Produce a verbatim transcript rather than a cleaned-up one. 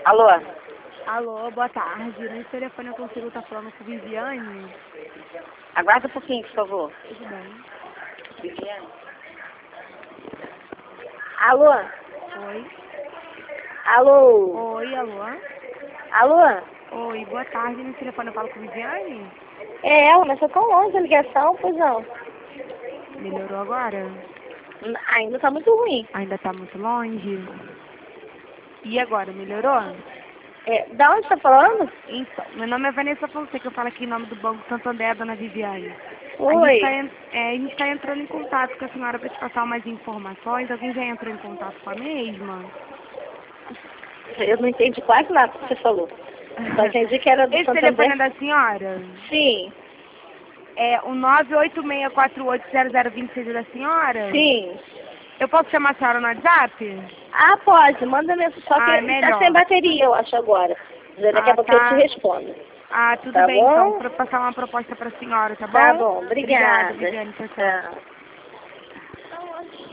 Alô? Alô, boa tarde. Nesse telefone eu consigo estar falando com Viviane? Aguarda um pouquinho, por favor. Tudo bem. Viviane? Alô? Oi. Alô? Oi, alô. Alô? Oi, boa tarde. Nesse telefone eu falo com Viviane? É ela, mas tá tão longe a ligação, pois não. Melhorou agora? N- Ainda tá muito ruim. Ainda tá muito longe? E agora, melhorou? É, da onde tá falando? Então, meu nome é Vanessa Fonseca, eu falo aqui em nome do Banco Santander, dona Viviane. A gente Oi. está é, a gente tá entrando em contato com a senhora para te passar umas informações. Alguém já entrou em contato com a mesma? Eu não entendi quase nada que você falou. Só entendi que era do Esse Santander. telefone é da senhora? Sim, É o nove oito seis quatro oito zero zero dois seis é da senhora? sim. Eu posso chamar a senhora no WhatsApp? Ah, pode. Manda mensagem. Só que Ah, é tá melhor. sem bateria, eu acho, agora. Daqui a Ah, pouco eu te tá. respondo. Ah, tudo Tá bem então, bom? para passar uma proposta para a senhora, tá bom? Tá bom. Obrigada, Obrigada. Viviane, tchau, tchau. Tchau.